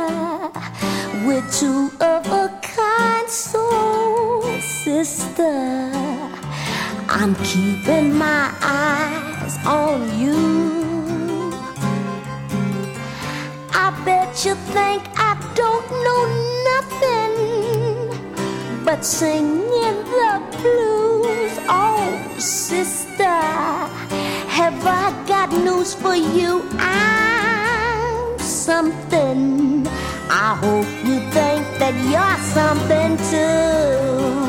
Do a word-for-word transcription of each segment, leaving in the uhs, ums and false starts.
We're two of a kind, soul sister. I'm keeping my eyes on you. I bet you think I don't know nothing but singing the blues. Oh, sister, have I got news for you? I'm something. I hope you think that you're something too.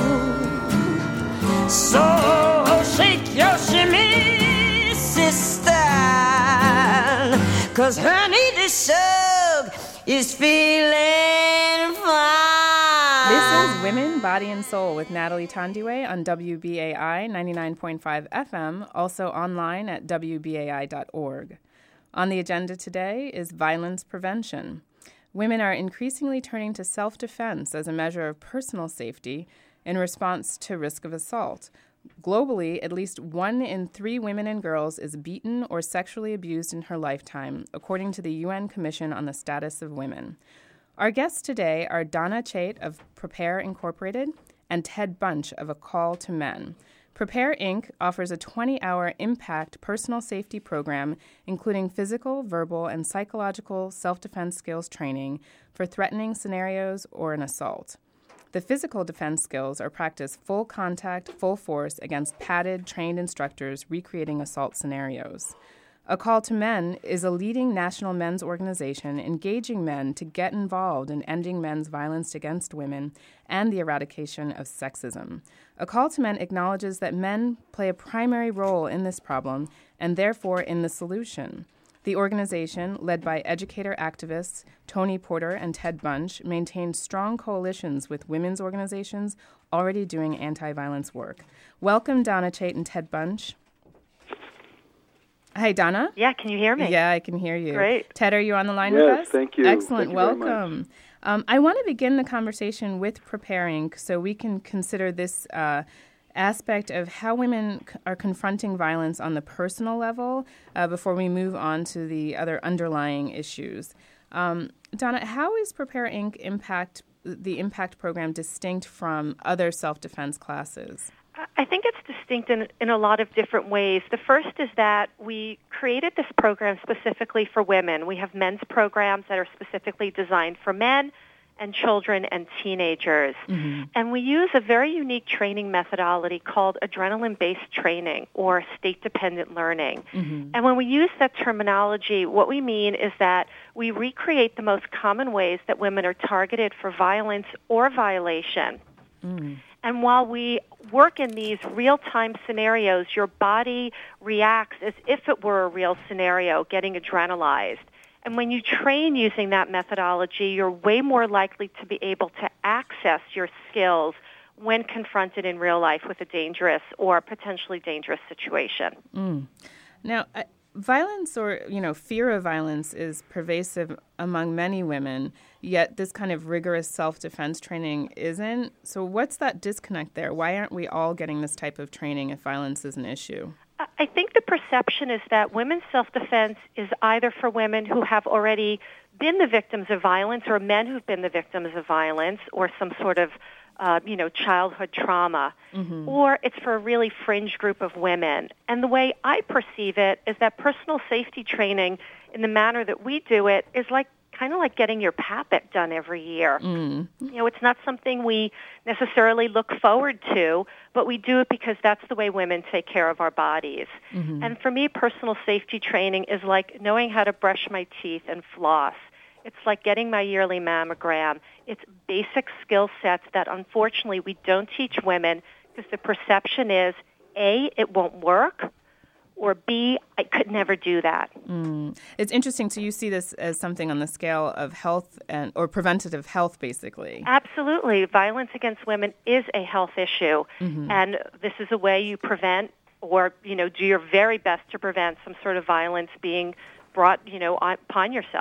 So shake your shimmy, sister, 'cause honey, this shug is feeling fine. This is Women, Body and Soul with Natalie Tandiwe on W B A I ninety-nine point five F M, also online at W B A I dot org. On the agenda today is violence prevention. Women are increasingly turning to self-defense as a measure of personal safety in response to risk of assault. Globally, at least one in three women and girls is beaten or sexually abused in her lifetime, according to the U N Commission on the Status of Women. Our guests today are Donna Chait of Prepare Incorporated and Ted Bunch of A Call to Men. Prepare Incorporated offers a twenty-hour impact personal safety program, including physical, verbal, and psychological self-defense skills training for threatening scenarios or an assault. The physical defense skills are practiced full contact, full force against padded, trained instructors recreating assault scenarios. A Call to Men is a leading national men's organization engaging men to get involved in ending men's violence against women and the eradication of sexism. A Call to Men acknowledges that men play a primary role in this problem and therefore in the solution. The organization, led by educator activists Tony Porter and Ted Bunch, maintains strong coalitions with women's organizations already doing anti-violence work. Welcome, Donna Chait and Ted Bunch. Hi, Donna. Yeah, can you hear me? Yeah, I can hear you. Great. Ted, are you on the line yes, with us? Yes, thank you. Excellent. Thank you Welcome. Um, I want to begin the conversation with Preparing so we can consider this uh, aspect of how women c- are confronting violence on the personal level uh, before we move on to the other underlying issues. Um, Donna, how is Prepare Incorporated impact the impact program distinct from other self-defense classes? I think it's distinct in, in a lot of different ways. The first is that we created this program specifically for women. We have men's programs that are specifically designed for men and children and teenagers. Mm-hmm. And we use a very unique training methodology called adrenaline-based training or state-dependent learning. Mm-hmm. And when we use that terminology, what we mean is that we recreate the most common ways that women are targeted for violence or violation. Mm. And while we work in these real-time scenarios, your body reacts as if it were a real scenario, getting adrenalized. And when you train using that methodology, you're way more likely to be able to access your skills when confronted in real life with a dangerous or potentially dangerous situation. Mm. Now, uh, violence or, you know, fear of violence is pervasive among many women, yet this kind of rigorous self-defense training isn't. So what's that disconnect there? Why aren't we all getting this type of training if violence is an issue? I think the perception is that women's self-defense is either for women who have already been the victims of violence or men who've been the victims of violence or some sort of, uh, you know, childhood trauma, mm-hmm. or it's for a really fringe group of women. And the way I perceive it is that personal safety training in the manner that we do it is like kind of like getting your P A P I C done every year. Mm. You know, it's not something we necessarily look forward to, but we do it because that's the way women take care of our bodies. Mm-hmm. And for me, personal safety training is like knowing how to brush my teeth and floss. It's like getting my yearly mammogram. It's basic skill sets that unfortunately we don't teach women because the perception is, A, it won't work, or B, I could never do that. Mm. It's interesting. So you see this as something on the scale of health and or preventative health, basically. Absolutely. Violence against women is a health issue, mm-hmm. and this is a way you prevent or, you know, do your very best to prevent some sort of violence being brought, you know, upon yourself.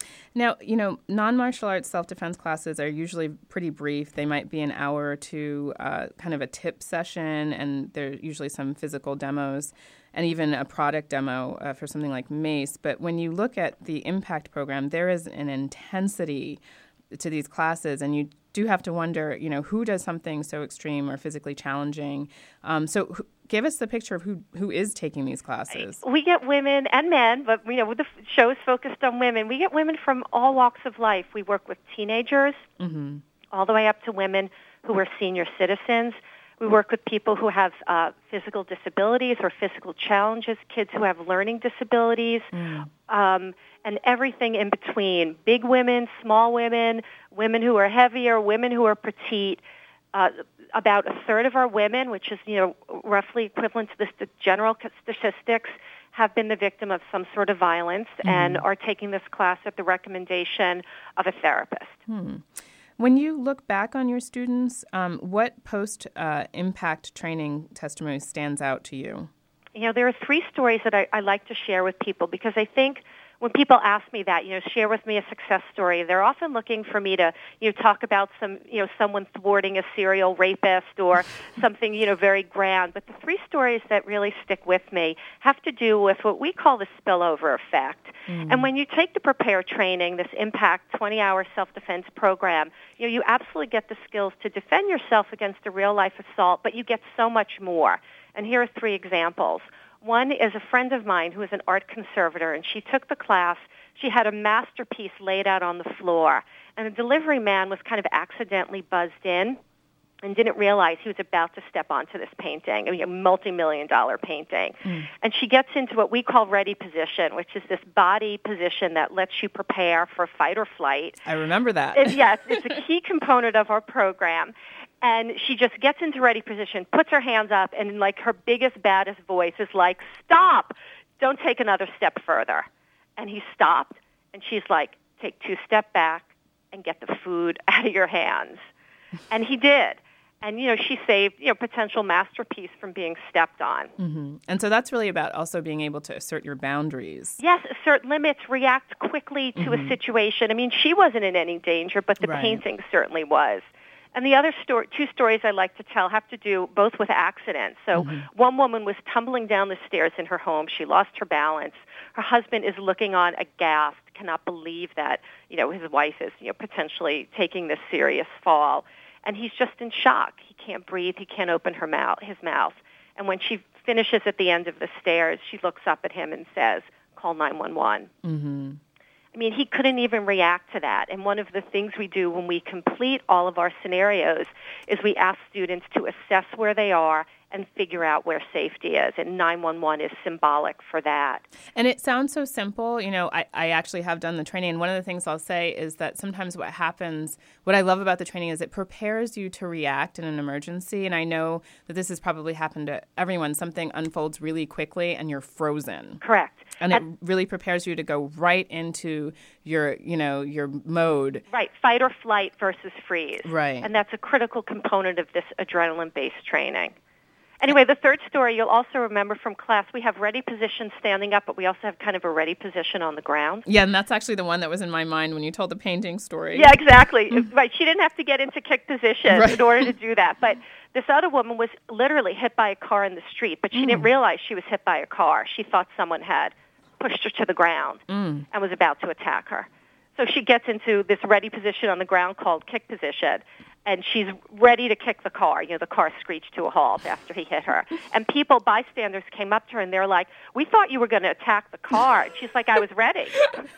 Now, you know, non-martial arts self-defense classes are usually pretty brief. They might be an hour or two, uh, kind of a tip session, and there's usually some physical demos and even a product demo uh, for something like Mace. But when you look at the Impact program, there is an intensity to these classes, and you do have to wonder, you know, who does something so extreme or physically challenging. Um, so wh- give us the picture of who who is taking these classes. We get women and men, but, you know, the show is focused on women. We get women from all walks of life. We work with teenagers mm-hmm. all the way up to women who are senior citizens. We work with people who have uh, physical disabilities or physical challenges, kids who have learning disabilities, mm. um, and everything in between. Big women, small women, women who are heavier, women who are petite. Uh, about a third of our women, which is, you know, roughly equivalent to the st- general statistics, have been the victim of some sort of violence mm. and are taking this class at the recommendation of a therapist. Hmm. When you look back on your students, um, what post-impact uh, training testimony stands out to you? You know, there are three stories that I, I like to share with people because I think when people ask me that, you know, share with me a success story, they're often looking for me to, you know, talk about some, you know, someone thwarting a serial rapist or something, you know, very grand. But the three stories that really stick with me have to do with what we call the spillover effect. Mm. And when you take the Prepare training, this Impact twenty-hour self-defense program, you know, you absolutely get the skills to defend yourself against a real-life assault, but you get so much more. And here are three examples. One is a friend of mine who is an art conservator, and she took the class. She had a masterpiece laid out on the floor, and the delivery man was kind of accidentally buzzed in and didn't realize he was about to step onto this painting, a multi-million dollar painting. Mm. And she gets into what we call ready position, which is this body position that lets you prepare for fight or flight. I remember that. It, yes, it's a key component of our program. And she just gets into ready position, puts her hands up, and like her biggest, baddest voice is like, "Stop! Don't take another step further." And he stopped, and she's like, "Take two step back and get the food out of your hands." And he did. And, you know, she saved, you know, potential masterpiece from being stepped on. Mm-hmm. And so that's really about also being able to assert your boundaries. Yes, assert limits, react quickly to mm-hmm. a situation. I mean, she wasn't in any danger, but the right. painting certainly was. And the other story, two stories I like to tell have to do both with accidents. So mm-hmm. one woman was tumbling down the stairs in her home. She lost her balance. Her husband is looking on aghast, cannot believe that, you know, his wife is, you know, potentially taking this serious fall. And he's just in shock. He can't breathe. He can't open her mouth, his mouth. And when she finishes at the end of the stairs, she looks up at him and says, "Call nine one one." Mm-hmm. I mean, he couldn't even react to that. And one of the things we do when we complete all of our scenarios is we ask students to assess where they are and figure out where safety is. And nine one one is symbolic for that. And it sounds so simple. You know, I, I actually have done the training. And one of the things I'll say is that sometimes what happens, what I love about the training is it prepares you to react in an emergency. And I know that this has probably happened to everyone. Something unfolds really quickly and you're frozen. Correct. And it really prepares you to go right into your, you know, your mode. Right, fight or flight versus freeze. Right. And that's a critical component of this adrenaline-based training. Anyway, the third story you'll also remember from class, we have ready position standing up, but we also have kind of a ready position on the ground. Yeah, and that's actually the one that was in my mind when you told the painting story. Yeah, exactly. Right, she didn't have to get into kick position right. in order to do that. But this other woman was literally hit by a car in the street, but she mm. didn't realize she was hit by a car. She thought someone had pushed her to the ground mm. and was about to attack her. So she gets into this ready position on the ground called kick position, and she's ready to kick the car. You know, the car screeched to a halt after he hit her. And people, bystanders, came up to her, and they're like, "We thought you were going to attack the car." And she's like, "I was ready."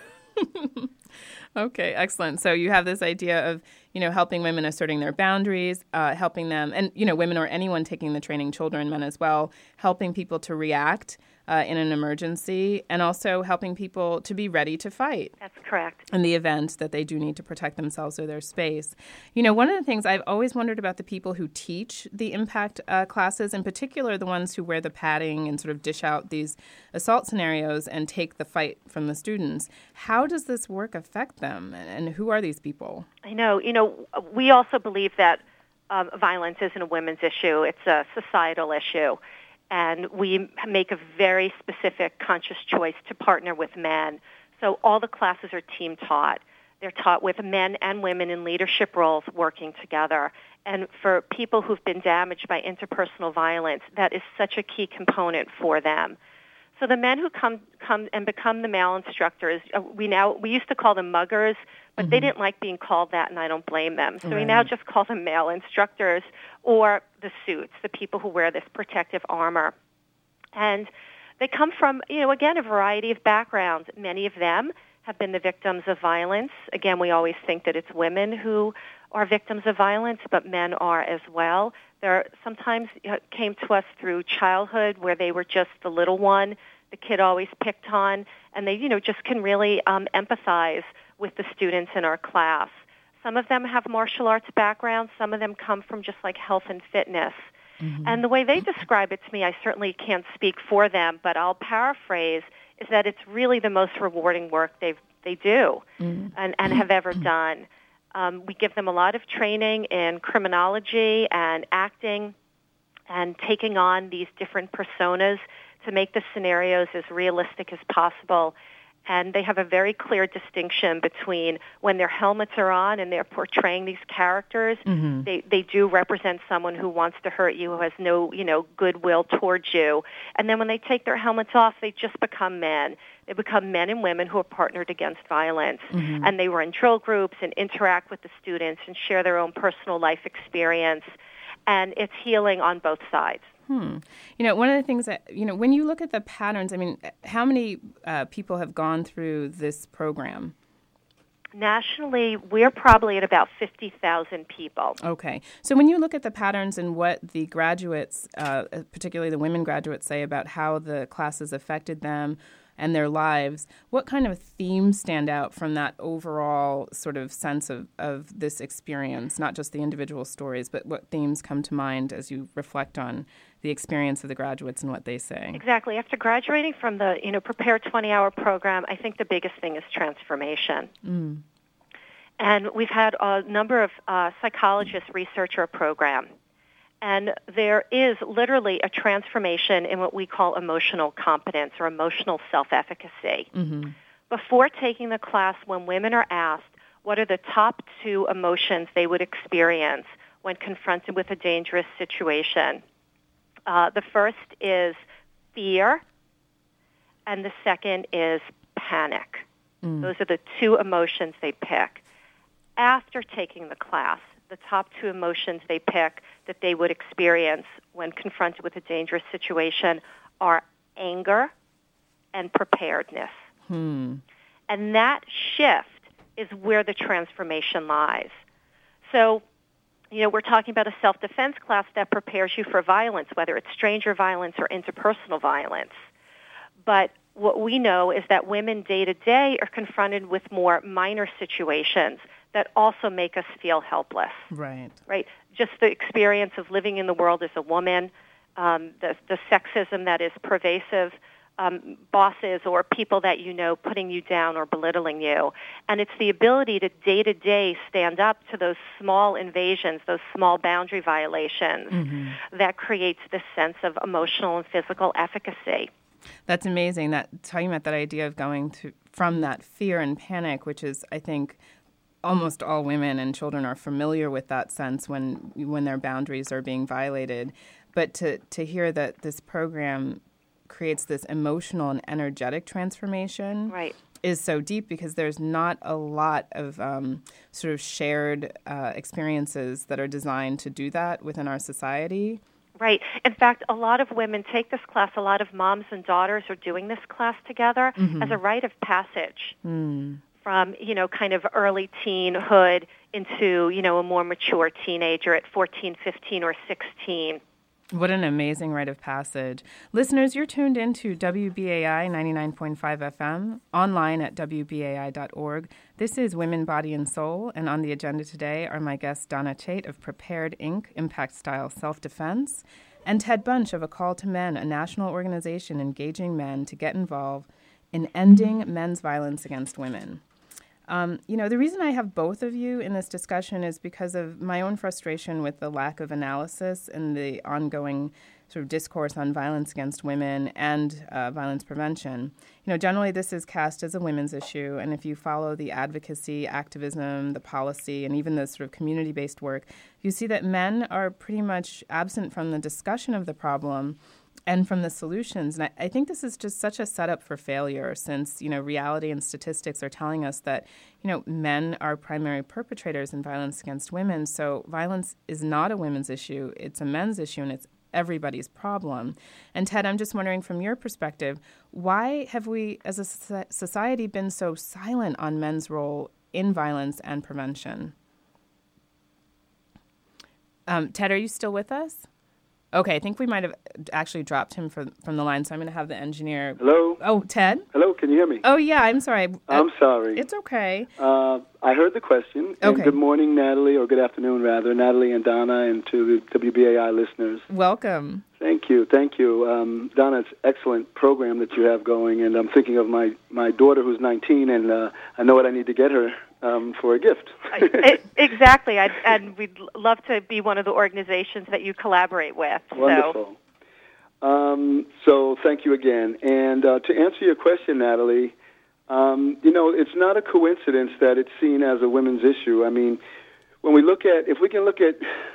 Okay, excellent. So you have this idea of, you know, helping women asserting their boundaries, uh, helping them, and, you know, women or anyone taking the training, children, men as well, helping people to react uh, in an emergency, and also helping people to be ready to fight. That's correct. In the event that they do need to protect themselves or their space. You know, one of the things I've always wondered about the people who teach the impact uh, classes, in particular the ones who wear the padding and sort of dish out these assault scenarios and take the fight from the students. How does this work affect them, and who are these people? I know. You know, we also believe that um, violence isn't a women's issue. It's a societal issue. And we make a very specific, conscious choice to partner with men So all the classes are team taught. They're taught with men and women in leadership roles working together. And for people who've been damaged by interpersonal violence, that is such a key component for them. So the men who come come and become the male instructors, uh, we now we used to call them muggers, but mm-hmm. they didn't like being called that, and I don't blame them. So right. we now just call them male instructors, or the suits, the people who wear this protective armor. And they come from, you know, again, a variety of backgrounds. Many of them have been the victims of violence. Again, we always think that it's women who are victims of violence, but men are as well. There sometimes came to us through childhood where they were just the little one, the kid always picked on, and they, you know, just can really um, empathize with the students in our class. Some of them have martial arts backgrounds. Some of them come from just like health and fitness. Mm-hmm. And the way they describe it to me, I certainly can't speak for them, but I'll paraphrase, is that it's really the most rewarding work they they do mm-hmm. and, and have ever done. Um, we give them a lot of training in criminology and acting and taking on these different personas to make the scenarios as realistic as possible. And they have a very clear distinction between when their helmets are on and they're portraying these characters, mm-hmm. they, they do represent someone who wants to hurt you, who has no, you know, goodwill towards you. And then when they take their helmets off, they just become men. They become men and women who are partnered against violence. Mm-hmm. And they run drill groups and interact with the students and share their own personal life experience. And it's healing on both sides. Hmm. You know, one of the things that, you know, when you look at the patterns, I mean, how many uh, people have gone through this program? Nationally, we're probably at about fifty thousand people. Okay. So when you look at the patterns and what the graduates, uh, particularly the women graduates, say about how the classes affected them and their lives, what kind of themes stand out from that overall sort of sense of, of this experience, not just the individual stories, but what themes come to mind as you reflect on the experience of the graduates and what they say? Exactly. After graduating from the, you know, Prepare twenty-hour program, I think the biggest thing is transformation. Mm. And we've had a number of uh, psychologists research our program. And there is literally a transformation in what we call emotional competence or emotional self-efficacy. Mm-hmm. Before taking the class, when women are asked what are the top two emotions they would experience when confronted with a dangerous situation, uh, the first is fear, and the second is panic. Mm. Those are the two emotions they pick. After taking the class, the top two emotions they pick that they would experience when confronted with a dangerous situation are anger and preparedness. Hmm. And that shift is where the transformation lies. So, you know, we're talking about a self-defense class that prepares you for violence, whether it's stranger violence or interpersonal violence. But what we know is that women day to day are confronted with more minor situations that also make us feel helpless. Right. Right. Just the experience of living in the world as a woman, um, the, the sexism that is pervasive, um, bosses or people that you know putting you down or belittling you. And it's the ability to day-to-day stand up to those small invasions, those small boundary violations, mm-hmm. that creates this sense of emotional and physical efficacy. That's amazing. That talking about that idea of going to from that fear and panic, which is, I think, almost all women and children are familiar with that sense when when their boundaries are being violated. But to, to hear that this program creates this emotional and energetic transformation right. is so deep, because there's not a lot of um, sort of shared uh, experiences that are designed to do that within our society. Right. In fact, a lot of women take this class. A lot of moms and daughters are doing this class together mm-hmm. as a rite of passage. Mm. From, you know, kind of early teenhood into, you know, a more mature teenager at fourteen, fifteen, or sixteen. What an amazing rite of passage. Listeners, you're tuned into W B A I ninety-nine point five F M, online at W B A I dot org. This is Women, Body, and Soul, and on the agenda today are my guests Donna Chait of Prepared Incorporated, Impact Style Self-Defense, and Ted Bunch of A Call to Men, a national organization engaging men to get involved in ending men's violence against women. Um, you know, the reason I have both of you in this discussion is because of my own frustration with the lack of analysis and the ongoing sort of discourse on violence against women and uh, violence prevention, you know, generally this is cast as a women's issue. And if you follow the advocacy, activism, the policy, and even the sort of community-based work, you see that men are pretty much absent from the discussion of the problem and from the solutions. And I, I think this is just such a setup for failure, since, you know, reality and statistics are telling us that, you know, men are primary perpetrators in violence against women. So violence is not a women's issue. It's a men's issue, and it's everybody's problem. And Ted, I'm just wondering, from your perspective, why have we as a society been so silent on men's role in violence and prevention? Um, Ted, are you still with us? Okay, I think we might have actually dropped him from, from the line, so I'm going to have the engineer. Hello? Oh, Ted? Hello, can you hear me? Oh, yeah, I'm sorry. I'm uh, sorry. It's okay. Uh, I heard the question. And okay. Good morning, Natalie, or good afternoon, rather, Natalie and Donna, and to the W B A I listeners. Welcome. Thank you, thank you. Um, Donna, it's an excellent program that you have going, and I'm thinking of my, my daughter who's nineteen, and uh, I know what I need to get her um, for a gift. I, exactly, I'd, and we'd love to be one of the organizations that you collaborate with. Wonderful. So, um, so thank you again. And uh, to answer your question, Natalie, um, you know, it's not a coincidence that it's seen as a women's issue. I mean, when we look at, if we can look at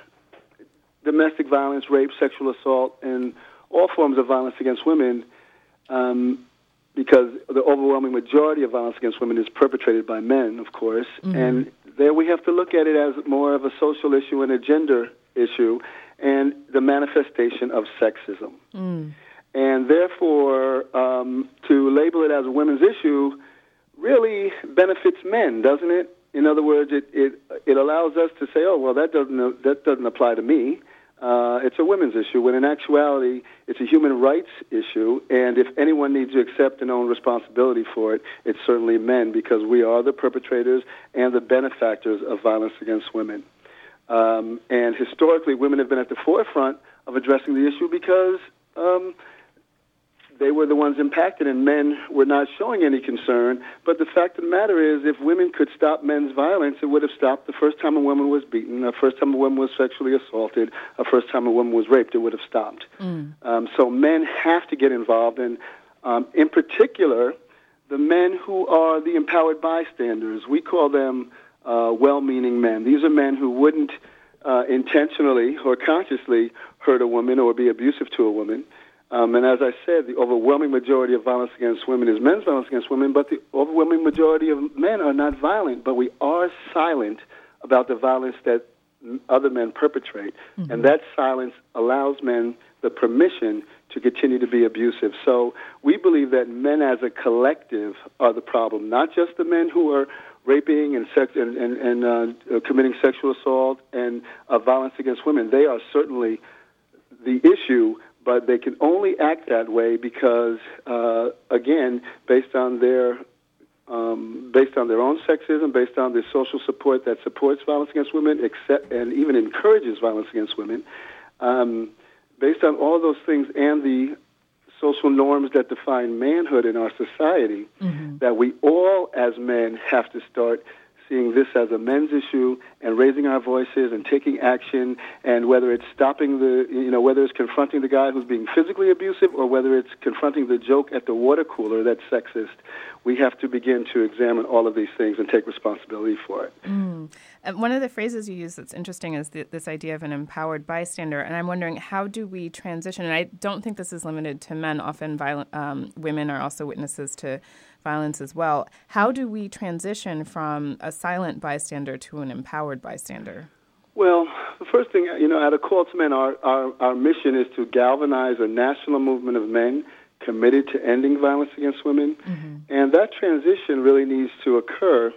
domestic violence, rape, sexual assault, and all forms of violence against women, um, because the overwhelming majority of violence against women is perpetrated by men, of course, mm-hmm. and there we have to look at it as more of a social issue and a gender issue, and the manifestation of sexism. Mm. And therefore, um, to label it as a women's issue really benefits men, doesn't it? In other words, it, it it allows us to say, oh, well, that doesn't that doesn't apply to me. Uh, it's a women's issue, when in actuality, it's a human rights issue, and if anyone needs to accept and own responsibility for it, it's certainly men, because we are the perpetrators and the benefactors of violence against women. Um, and historically, women have been at the forefront of addressing the issue because um, they were the ones impacted, and men were not showing any concern. But the fact of the matter is, if women could stop men's violence, it would have stopped the first time a woman was beaten, the first time a woman was sexually assaulted, the first time a woman was raped, it would have stopped. Mm. Um, so men have to get involved, and um, in particular, the men who are the empowered bystanders. We call them uh, well-meaning men. These are men who wouldn't uh, intentionally or consciously hurt a woman or be abusive to a woman. Um, and as I said, the overwhelming majority of violence against women is men's violence against women, but the overwhelming majority of men are not violent, but we are silent about the violence that other men perpetrate. Mm-hmm. And that silence allows men the permission to continue to be abusive. So we believe that men as a collective are the problem, not just the men who are raping and sex and, and, and uh, committing sexual assault and uh, violence against women. They are certainly the issue, but they can only act that way because, uh, again, based on their um, based on their own sexism, based on the social support that supports violence against women, except, and even encourages violence against women, um, based on all those things and the social norms that define manhood in our society, mm-hmm. that we all, as men, have to start seeing this as a men's issue and raising our voices and taking action, and whether it's stopping the, you know, whether it's confronting the guy who's being physically abusive or whether it's confronting the joke at the water cooler that's sexist, we have to begin to examine all of these things and take responsibility for it. Mm. And one of the phrases you use that's interesting is the, this idea of an empowered bystander, and I'm wondering, how do we transition? And I don't think this is limited to men. Often violent, um, women are also witnesses to violence as well. How do we transition from a silent bystander to an empowered bystander? Well, the first thing, you know, at A Call to Men, our, our, our mission is to galvanize a national movement of men committed to ending violence against women. Mm-hmm. And that transition really needs to occur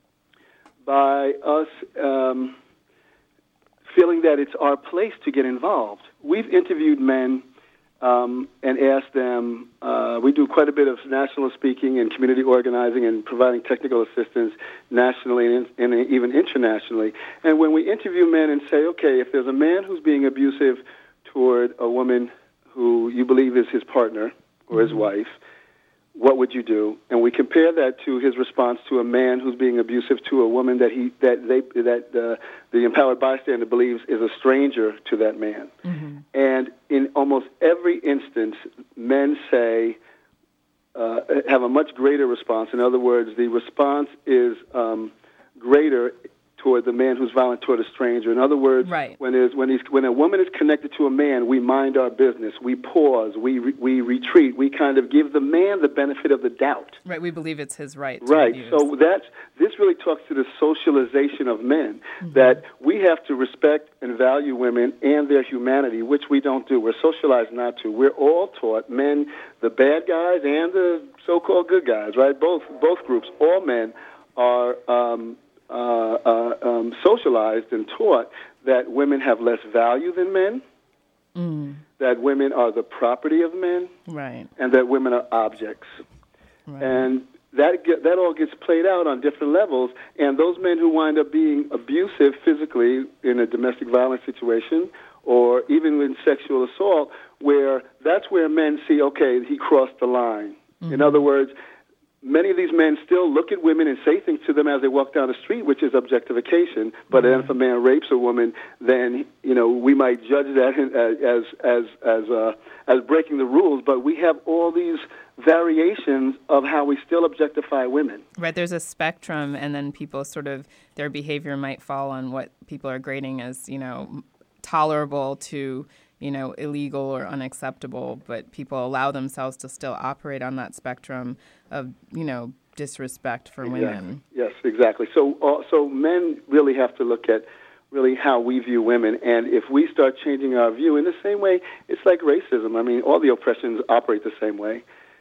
by us um, feeling that it's our place to get involved. We've interviewed men Um, and ask them, uh, we do quite a bit of national speaking and community organizing and providing technical assistance nationally and, and even internationally. And when we interview men and say, okay, if there's a man who's being abusive toward a woman who you believe is his partner or his mm-hmm. wife, what would you do? And we compare that to his response to a man who's being abusive to a woman that he that they that uh, the empowered bystander believes is a stranger to that man. Mm-hmm. And in almost every instance, men say, uh, have a much greater response. In other words, the response is um, greater toward the man who's violent toward a stranger. In other words, right. when there's, when he's, when a woman is connected to a man, we mind our business, we pause, we re, we retreat, we kind of give the man the benefit of the doubt. Right, we believe it's his right. Right. To So that's this really talks to the socialization of men, mm-hmm. that we have to respect and value women and their humanity, which we don't do. We're socialized not to. We're all taught, men, the bad guys and the so-called good guys, right? Both both groups, all men are. Um, Uh, uh, um, socialized and taught that women have less value than men, mm. that women are the property of men, right. and that women are objects. Right. And that get, that all gets played out on different levels, and those men who wind up being abusive physically in a domestic violence situation or even in sexual assault, where that's where men see, okay, he crossed the line. Mm-hmm. In other words, many of these men still look at women and say things to them as they walk down the street, which is objectification. But mm-hmm. then if a man rapes a woman, then, you know, we might judge that as as as uh, as breaking the rules. But we have all these variations of how we still objectify women. Right. There's a spectrum, and then people sort of, their behavior might fall on what people are grading as, you know, tolerable to, you know, illegal or unacceptable, but people allow themselves to still operate on that spectrum of, you know, disrespect for exactly. women. Yes, exactly. So, uh, so men really have to look at really how we view women, and if we start changing our view in the same way, it's like racism. I mean, all the oppressions operate the same way,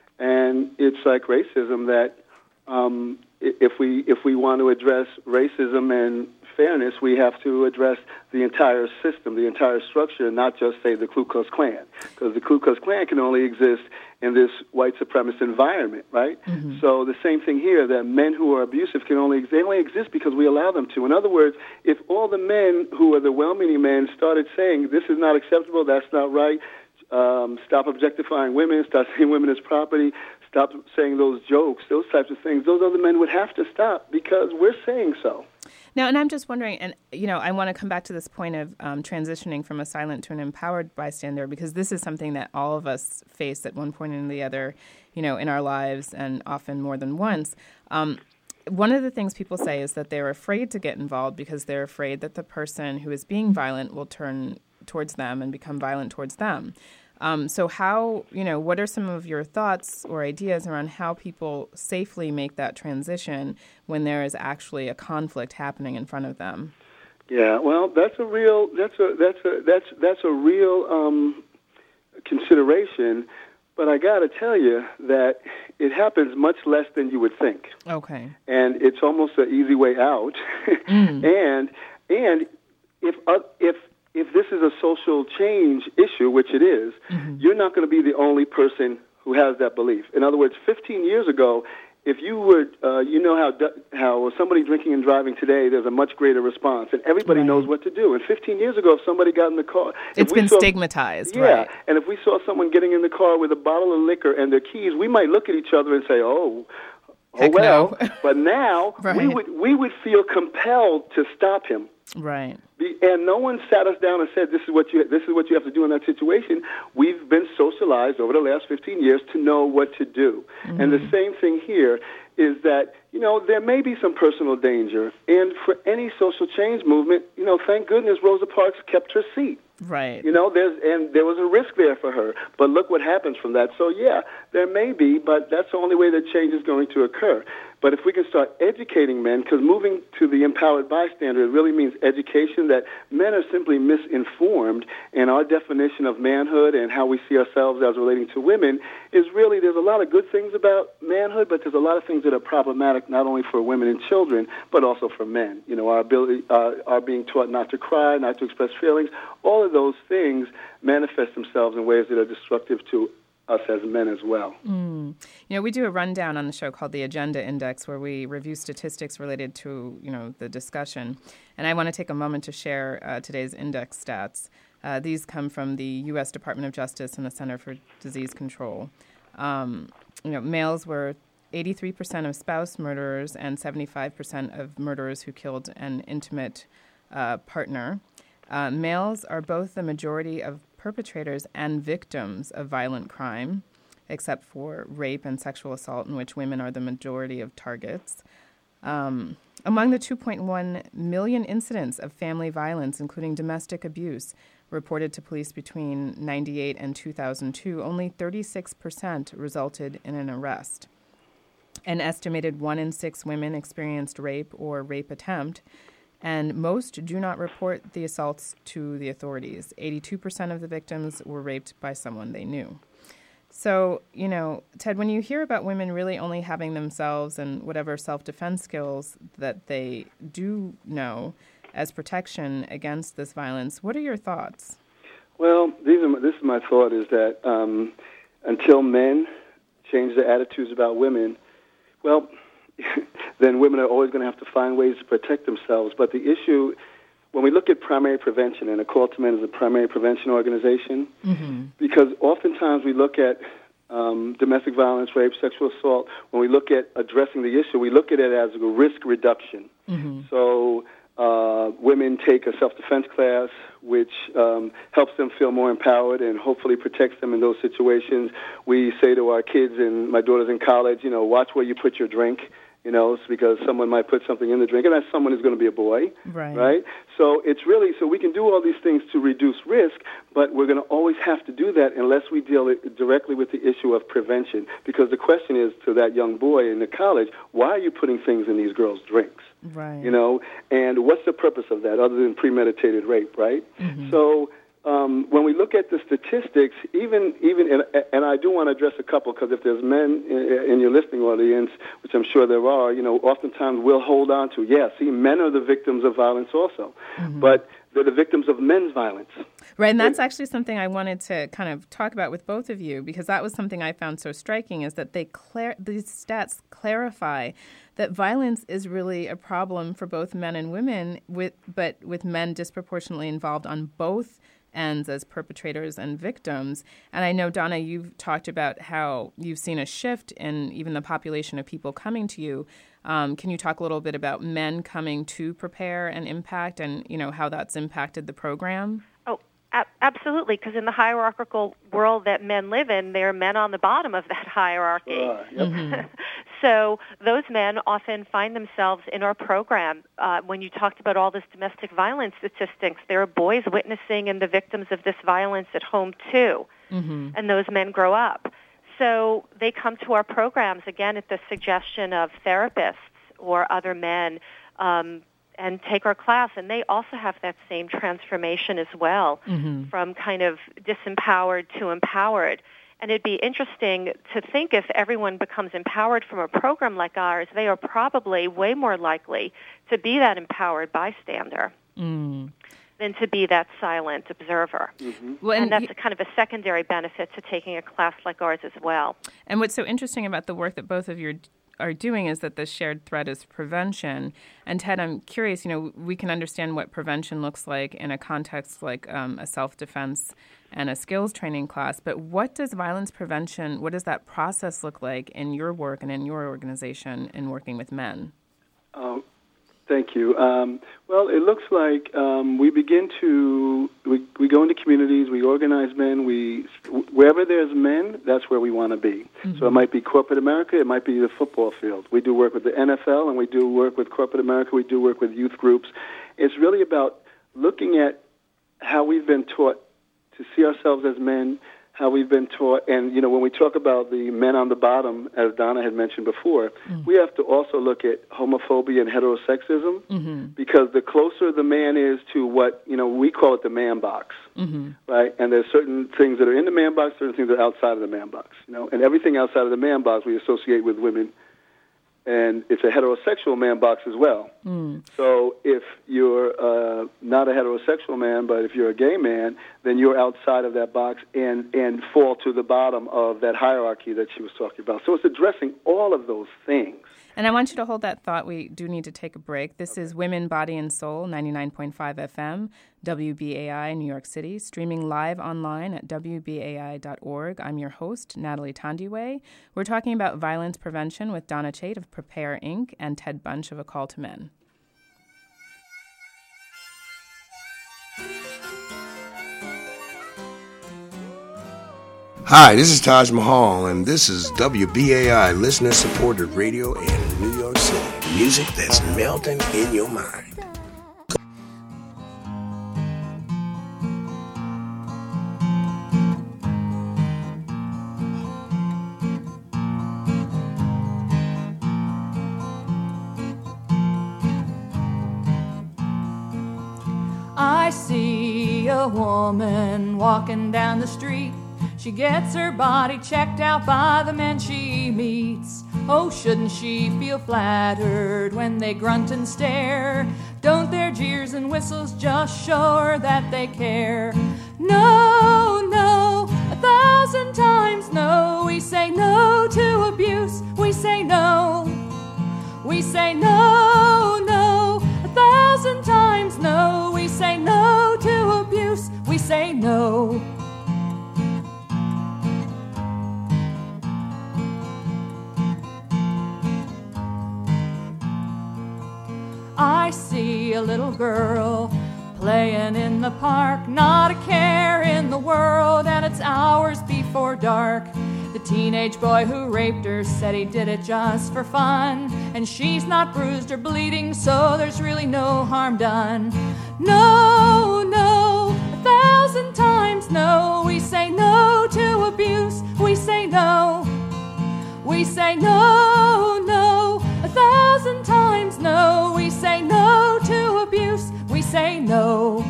and it's like racism that um, if we if we want to address racism and fairness, we have to address the entire system, the entire structure, and not just, say, the Ku Klux Klan. Because the Ku Klux Klan can only exist in this white supremacist environment, right? Mm-hmm. So the same thing here, that men who are abusive can only, they only exist because we allow them to. In other words, if all the men who are the well-meaning men started saying, this is not acceptable, that's not right, um, stop objectifying women, stop saying women as property, stop saying those jokes, those types of things, those other men would have to stop because we're saying so. Now, and I'm just wondering, and, you know, I want to come back to this point of um, transitioning from a silent to an empowered bystander, because this is something that all of us face at one point or the other, you know, in our lives, and often more than once. Um, one of the things people say is that they're afraid to get involved because they're afraid that the person who is being violent will turn towards them and become violent towards them. Um, so how, you know, what are some of your thoughts or ideas around how people safely make that transition when there is actually a conflict happening in front of them? Yeah, well, that's a real, that's a, that's a, that's, that's a real um, consideration, but I got to tell you that it happens much less than you would think. Okay. And it's almost an easy way out. Mm. and, and if, uh, if, If this is a social change issue, which it is, mm-hmm. you're not going to be the only person who has that belief. In other words, fifteen years ago, if you were, uh, you know how how somebody drinking and driving today, there's a much greater response, and everybody right. knows what to do. And fifteen years ago, if somebody got in the car... It's been saw, stigmatized, yeah, right. And if we saw someone getting in the car with a bottle of liquor and their keys, we might look at each other and say, oh... Heck oh well, no. But now right. we would we would feel compelled to stop him. Right. And no one sat us down and said, "This is what you this is what you have to do in that situation." We've been socialized over the last fifteen years to know what to do. Mm-hmm. And the same thing here is that, you know, there may be some personal danger, and for any social change movement, you know, thank goodness Rosa Parks kept her seat. Right. You know, there's and there was a risk there for her. But look what happens from that. So, yeah, there may be, but that's the only way that change is going to occur. But if we can start educating men, because moving to the empowered bystander, it really means education, that men are simply misinformed, and our definition of manhood and how we see ourselves as relating to women is really, there's a lot of good things about manhood, but there's a lot of things that are problematic not only for women and children, but also for men. You know, our ability, uh, our being taught not to cry, not to express feelings, all of those things manifest themselves in ways that are destructive to us as men as well. Mm. You know, we do a rundown on the show called the Agenda Index, where we review statistics related to, you know, the discussion. And I want to take a moment to share uh, today's index stats. Uh, these come from the U S Department of Justice and the Center for Disease Control. Um, you know, males were eighty-three percent of spouse murderers and seventy-five percent of murderers who killed an intimate uh, partner. Uh, males are both the majority of perpetrators and victims of violent crime, except for rape and sexual assault, in which women are the majority of targets. Um, among the two point one million incidents of family violence, including domestic abuse, reported to police between ninety-eight and two thousand two, only thirty-six percent resulted in an arrest. An estimated one in six women experienced rape or rape attempt, and most do not report the assaults to the authorities. eighty-two percent of the victims were raped by someone they knew. So, you know, Ted, when you hear about women really only having themselves and whatever self-defense skills that they do know as protection against this violence, what are your thoughts? Well, these are, this is my thought is that um, until men change their attitudes about women, well, then women are always going to have to find ways to protect themselves. But the issue, when we look at primary prevention, and A Call to Men is a primary prevention organization, mm-hmm. because oftentimes we look at um, domestic violence, rape, sexual assault, when we look at addressing the issue, we look at it as a risk reduction. Mm-hmm. So uh, women take a self-defense class, which um, helps them feel more empowered and hopefully protects them in those situations. We say to our kids, and my daughter's in college, you know, watch where you put your drink. You know, it's because someone might put something in the drink, and that someone is going to be a boy, right? right? So it's really, so we can do all these things to reduce risk, but we're going to always have to do that unless we deal it directly with the issue of prevention. Because the question is to that young boy in the college, why are you putting things in these girls' drinks? Right. You know, and what's the purpose of that other than premeditated rape, right? Mm-hmm. So Um, when we look at the statistics, even, even and, and I do want to address a couple, because if there's men in, in your listening audience, which I'm sure there are, you know, oftentimes we'll hold on to, yeah, see, men are the victims of violence also, mm-hmm. but they're the victims of men's violence. Right, and that's actually something I wanted to kind of talk about with both of you, because that was something I found so striking, is that they clar- these stats clarify that violence is really a problem for both men and women, with but with men disproportionately involved on both ends as perpetrators and victims. And I know, Donna, you've talked about how you've seen a shift in even the population of people coming to you. Um, can you talk a little bit about men coming to Prepare and Impact, and, you know, how that's impacted the program? Oh, a- absolutely, because in the hierarchical world that men live in, there are men on the bottom of that hierarchy. Uh, yep. Mm-hmm. So those men often find themselves in our program. Uh, when you talked about all this domestic violence statistics, there are boys witnessing and the victims of this violence at home too, mm-hmm. and those men grow up. So they come to our programs, again, at the suggestion of therapists or other men, um, and take our class, and they also have that same transformation as well, mm-hmm. from kind of disempowered to empowered. And it'd be interesting to think if everyone becomes empowered from a program like ours, they are probably way more likely to be that empowered bystander mm. than to be that silent observer. Mm-hmm. Well, and, and that's y- a kind of a secondary benefit to taking a class like ours as well. And what's so interesting about the work that both of you are doing is that the shared thread is prevention. And Ted, I'm curious, you know, we can understand what prevention looks like in a context like um, a self-defense and a skills training class, but what does violence prevention, what does that process look like in your work and in your organization in working with men? Oh, thank you. Um, well, it looks like um, we begin to, we, we go into communities, we organize men, we wherever there's men, that's where we want to be. Mm-hmm. So it might be corporate America, it might be the football field. We do work with the N F L, and we do work with corporate America, we do work with youth groups. It's really about looking at how we've been taught to see ourselves as men, how we've been taught. And, you know, when we talk about the men on the bottom, as Donna had mentioned before, mm-hmm. we have to also look at homophobia and heterosexism, mm-hmm. because the closer the man is to what, you know, we call it the man box, mm-hmm. right? And there's certain things that are in the man box, certain things that are outside of the man box, you know, and everything outside of the man box we associate with women. And it's a heterosexual man box as well. Mm. So if you're uh, not a heterosexual man, but if you're a gay man, then you're outside of that box and, and fall to the bottom of that hierarchy that she was talking about. So it's addressing all of those things. And I want you to hold that thought. We do need to take a break. This okay. is Women, Body, and Soul, ninety-nine point five F M, W B A I, New York City, streaming live online at W B A I dot org. I'm your host, Natalie Tandiwe. We're talking about violence prevention with Donna Chait of Prepare, Incorporated and Ted Bunch of A Call to Men. Hi, this is Taj Mahal, and this is W B A I listener-supported radio in New York City. Music that's melting in your mind. I see a woman walking down the street. She gets her body checked out by the men she meets. Oh, shouldn't she feel flattered when they grunt and stare? Don't their jeers and whistles just show her that they care? No, no, a thousand times no. We say no to abuse. We say no. We say no, no, a thousand times no. We say no to abuse. We say no. I see a little girl playing in the park, not a care in the world, and it's hours before dark. The teenage boy who raped her said he did it just for fun, and she's not bruised or bleeding, so there's really no harm done. No, no, a thousand times no. We say no to abuse. We say no. We say no, no, a thousand times no. We say no to abuse. We say no.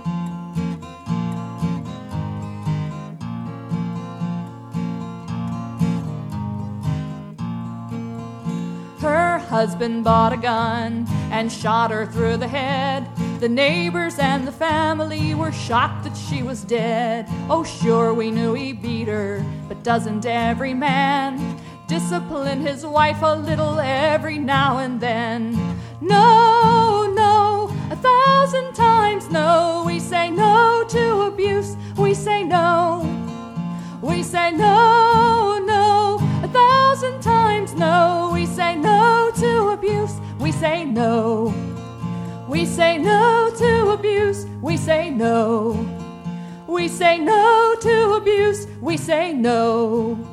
Her husband bought a gun and shot her through the head. The neighbors and the family were shocked that she was dead. Oh, sure, we knew he beat her, but doesn't every man discipline his wife a little every now and then? No, no, a thousand times no. We say no to abuse. We say no. We say no, no, a thousand times no. We say no to abuse. We say no. We say no to abuse. We say no. We say no to abuse. We say no.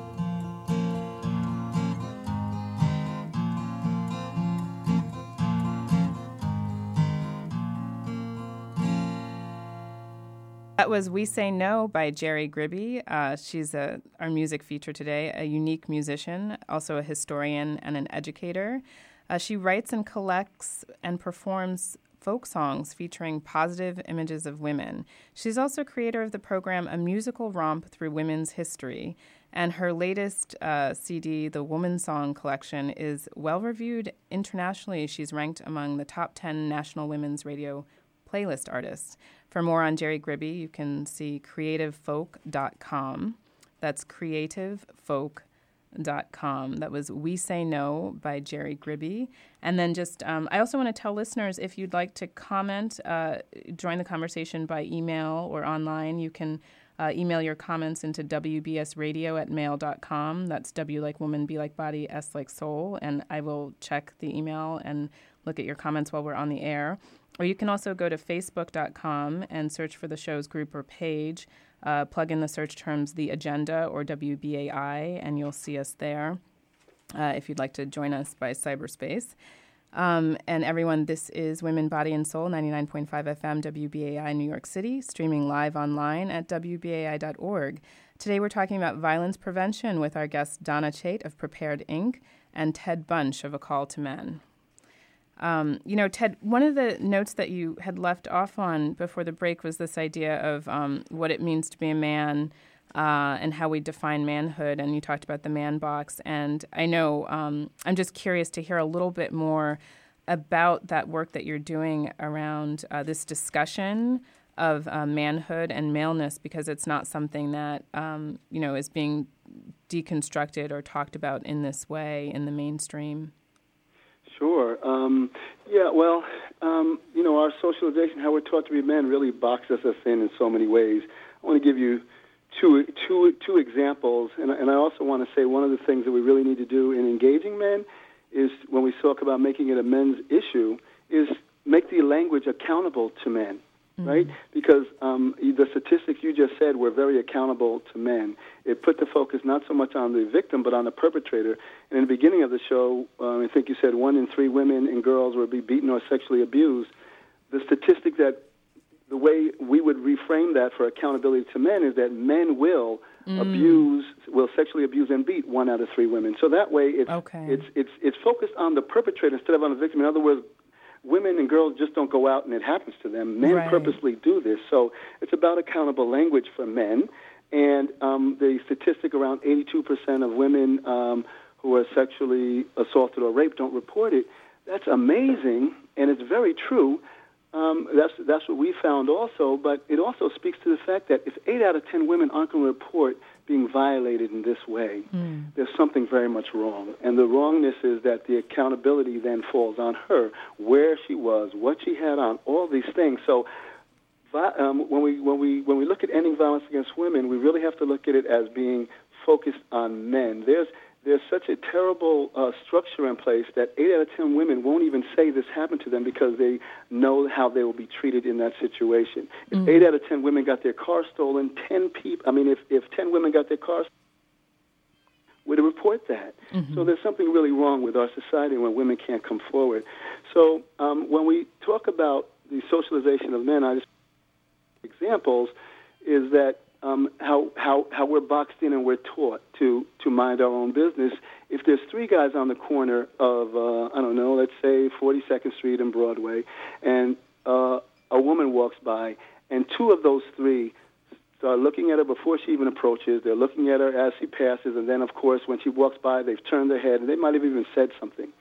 That was We Say No by Jerry Gribby. Uh, she's a, our music feature today, a unique musician, also a historian and an educator. Uh, she writes and collects and performs folk songs featuring positive images of women. She's also creator of the program A Musical Romp Through Women's History. And her latest uh, C D, the Woman Song Collection, is well-reviewed internationally. She's ranked among the top ten national women's radio playlist artists. For more on Jerry Gribby, you can see creative folk dot com. That's creative folk dot com. That was We Say No by Jerry Gribby. And then just, um, I also want to tell listeners, if you'd like to comment, uh, join the conversation by email or online, you can uh, email your comments into w b s radio at mail dot com. That's W like woman, B like body, S like soul. And I will check the email and look at your comments while we're on the air. Or you can also go to facebook dot com and search for the show's group or page. Uh, plug in the search terms The Agenda or W B A I, and you'll see us there uh, if you'd like to join us by cyberspace. Um, and everyone, this is Women, Body, and Soul, ninety-nine point five F M, W B A I, New York City, streaming live online at w b a i dot org. Today we're talking about violence prevention with our guests Donna Chait of Prepared Incorporated and Ted Bunch of A Call to Men. Um, you know, Ted, one of the notes that you had left off on before the break was this idea of um, what it means to be a man uh, and how we define manhood, and you talked about the man box. And I know um, I'm just curious to hear a little bit more about that work that you're doing around uh, this discussion of uh, manhood and maleness, because it's not something that, um, you know, is being deconstructed or talked about in this way in the mainstream. Sure. Um, yeah, well, um, you know, our socialization, how we're taught to be men, really boxes us in in so many ways. I want to give you two, two, two examples, and, and I also want to say one of the things that we really need to do in engaging men is, when we talk about making it a men's issue, is make the language accountable to men. right? Because um, the statistics you just said were very accountable to men. It put the focus not so much on the victim, but on the perpetrator. And in the beginning of the show, uh, I think you said one in three women and girls will be beaten or sexually abused. The statistic that the way we would reframe that for accountability to men is that men will mm. abuse, will sexually abuse and beat one out of three women. So that way, it's okay. it's it's it's focused on the perpetrator instead of on the victim. In other words, women and girls just don't go out and it happens to them. Men right. purposely do this. So it's about accountable language for men. And um, the statistic around eighty-two percent of women um, who are sexually assaulted or raped don't report it. That's amazing, and it's very true. Um, that's that's what we found also, but it also speaks to the fact that if eight out of ten women aren't going to report being violated in this way, mm. there's something very much wrong. And the wrongness is that the accountability then falls on her, where she was, what she had on, all these things. So um, when we when we when we look at ending violence against women, we really have to look at it as being focused on men. There's There's such a terrible uh, structure in place that eight out of ten women won't even say this happened to them because they know how they will be treated in that situation. If mm. eight out of ten women got their car stolen, ten people, I mean, if, if ten women got their car stolen, would report that. Mm-hmm. So there's something really wrong with our society when women can't come forward. So um, when we talk about the socialization of men, I just examples is that Um, how, how how we're boxed in and we're taught to, to mind our own business. If there's three guys on the corner of, uh, I don't know, let's say forty-second Street and Broadway, and uh, a woman walks by, and two of those three start looking at her before she even approaches. They're looking at her as she passes, and then, of course, when she walks by, they've turned their head, and they might have even said something.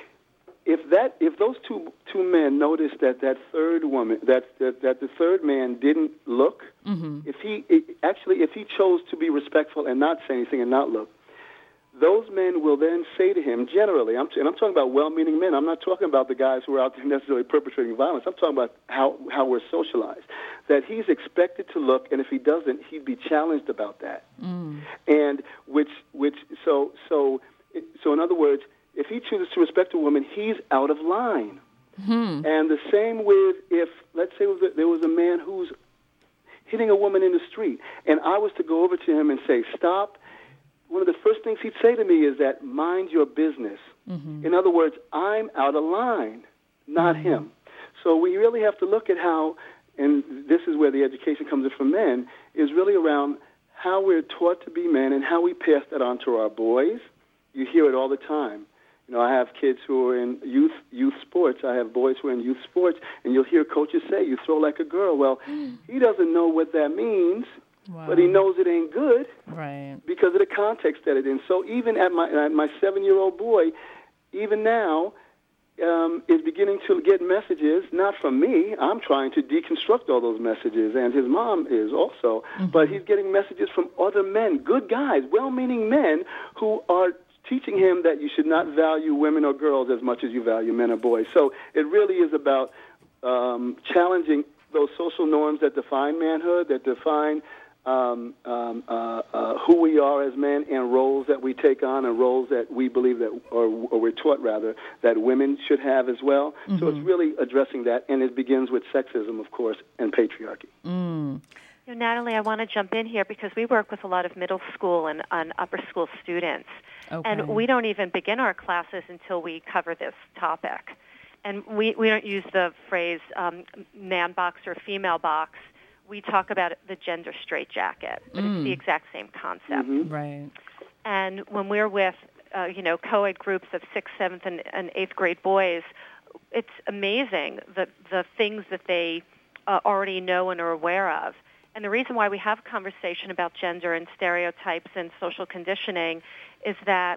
If that, if those two two men noticed that that third woman, that that, that the third man didn't look, mm-hmm. if he it, actually if he chose to be respectful and not say anything and not look, those men will then say to him, generally, I'm, and I'm talking about well-meaning men. I'm not talking about the guys who are out there necessarily perpetrating violence. I'm talking about how how we're socialized. That he's expected to look, and if he doesn't, he'd be challenged about that. Mm. And which which so so so in other words, if he chooses to respect a woman, he's out of line. Hmm. And the same with if, let's say there was a man who's hitting a woman in the street, and I was to go over to him and say, stop, one of the first things he'd say to me is that, mind your business. Mm-hmm. In other words, I'm out of line, not mm-hmm. him. So we really have to look at how, and this is where the education comes in for men, is really around how we're taught to be men and how we pass that on to our boys. You hear it all the time. You know, I have kids who are in youth youth sports. I have boys who are in youth sports, and you'll hear coaches say, you throw like a girl. Well, he doesn't know what that means, wow. but he knows it ain't good right. because of the context that it's in. So even at my at my seven-year-old boy, even now, um, is beginning to get messages, not from me. I'm trying to deconstruct all those messages, and his mom is also. Mm-hmm. But he's getting messages from other men, good guys, well-meaning men who are teaching him that you should not value women or girls as much as you value men or boys. So it really is about um, challenging those social norms that define manhood, that define um, um, uh, uh, who we are as men, and roles that we take on, and roles that we believe that, or, or we're taught rather, that women should have as well. Mm-hmm. So it's really addressing that, and it begins with sexism, of course, and patriarchy. Mm. You know, Natalie, I want to jump in here because we work with a lot of middle school and, and upper school students. Okay. And we don't even begin our classes until we cover this topic. And we, we don't use the phrase um, man box or female box. We talk about the gender straitjacket, but mm. it's the exact same concept. Mm-hmm. Right. And when we're with, uh, you know, co-ed groups of sixth, seventh, and, and eighth grade boys, it's amazing the, the things that they uh, already know and are aware of. And the reason why we have conversation about gender and stereotypes and social conditioning is that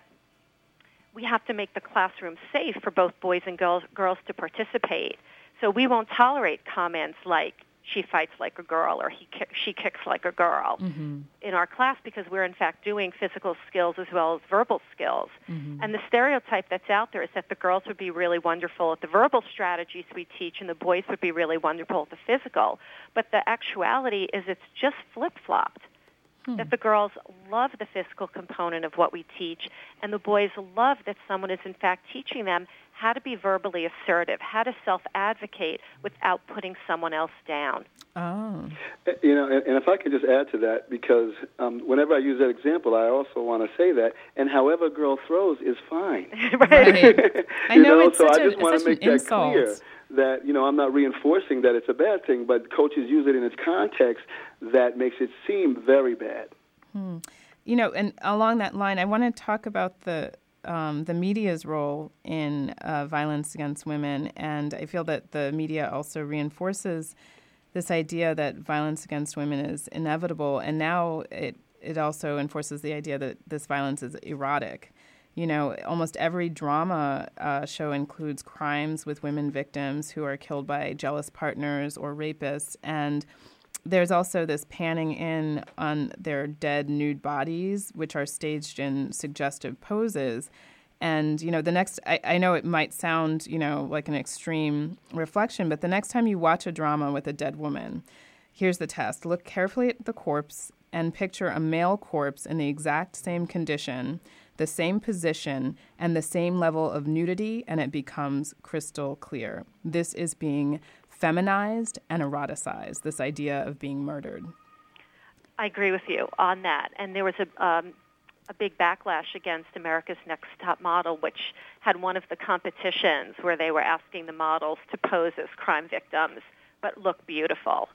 we have to make the classroom safe for both boys and girls, girls to participate. So we won't tolerate comments like, she fights like a girl, or he she kicks like a girl mm-hmm. in our class, because we're, in fact, doing physical skills as well as verbal skills. Mm-hmm. And the stereotype that's out there is that the girls would be really wonderful at the verbal strategies we teach, and the boys would be really wonderful at the physical. But the actuality is it's just flip-flopped. Hmm. That the girls love the physical component of what we teach, and the boys love that someone is, in fact, teaching them how to be verbally assertive, how to self-advocate without putting someone else down. Oh. You know, and, and if I could just add to that, because um, whenever I use that example, I also want to say that, and however a girl throws is fine. Right. I know, know? it's so such I just a, want to make that insult. clear that, you know, I'm not reinforcing that it's a bad thing, but coaches use it in its context that makes it seem very bad. Hmm. You know, and along that line, I want to talk about the um, the media's role in uh, violence against women, and I feel that the media also reinforces this idea that violence against women is inevitable, and now it it also enforces the idea that this violence is erotic. You know, almost every drama uh, show includes crimes with women victims who are killed by jealous partners or rapists, and there's also this panning in on their dead nude bodies, which are staged in suggestive poses. And, you know, the next, I, I know it might sound, you know, like an extreme reflection, but the next time you watch a drama with a dead woman, here's the test. Look carefully at the corpse and picture a male corpse in the exact same condition, the same position, and the same level of nudity, and it becomes crystal clear. This is being feminized and eroticized, this idea of being murdered. I agree with you on that. And there was a um, a big backlash against America's Next Top Model, which had one of the competitions where they were asking the models to pose as crime victims but look beautiful.